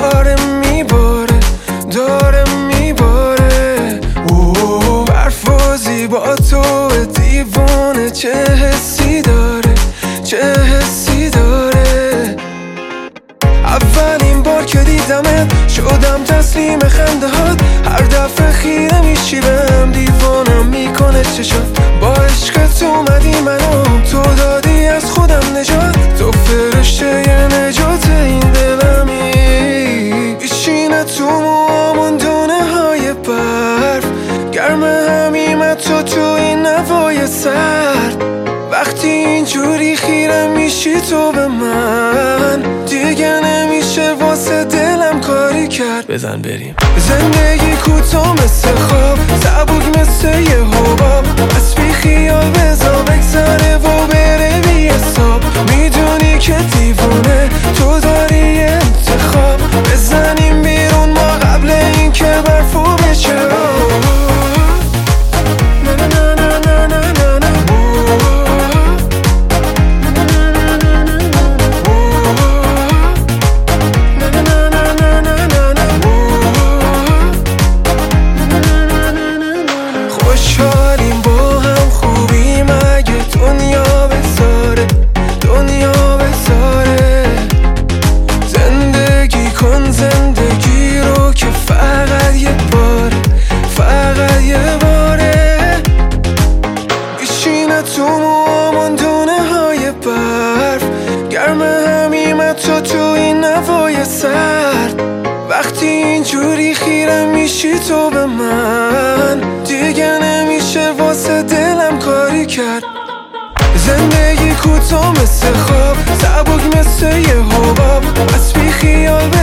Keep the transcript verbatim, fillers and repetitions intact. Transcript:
داره میباره داره میباره. برفازی با تو دیوانه، چه حسی داره چه حسی داره. اولین بار که دیدمت شدم تسلیم خنده هات، هر دفعه خیره میشی بهم، دیوانم میکنه چشات. با عشقت اومدی منو تو دادی از خودم نجات، تو فرشته ی نجات این دلمی. بشینه تو موامون دونه های برف، گرم همیم تو تو این نوای سرد. وقتی اینجوری خیره میشی تو به من، دیگه نمیشه واسه دلم کاری کرد. بزن بریم. زندگی کوتاه مثل خواب، سبک مثل یه حباب، از بی خیال بزا بگذره و بره بی حساب. میدونی که دیوانه تو داری انتخاب، بزنیم بیرون ما قبل این که برفو بشه. خوشحالیم با هم، خوبی مگه دنیا بذاره دنیا بذاره. زندگی کن زندگی رو که فقط یه باره فقط یه باره. بشینه تو موامون دونه های برف، گرم همیمت تو تو این نوای سرد. وقتی اینجوری خیره میشی تو به من، دیگه نمیشه واسه دلم کاری کرد. زندگی کوتاه مثل خواب، سبک مثل یه حباب، از بی خیال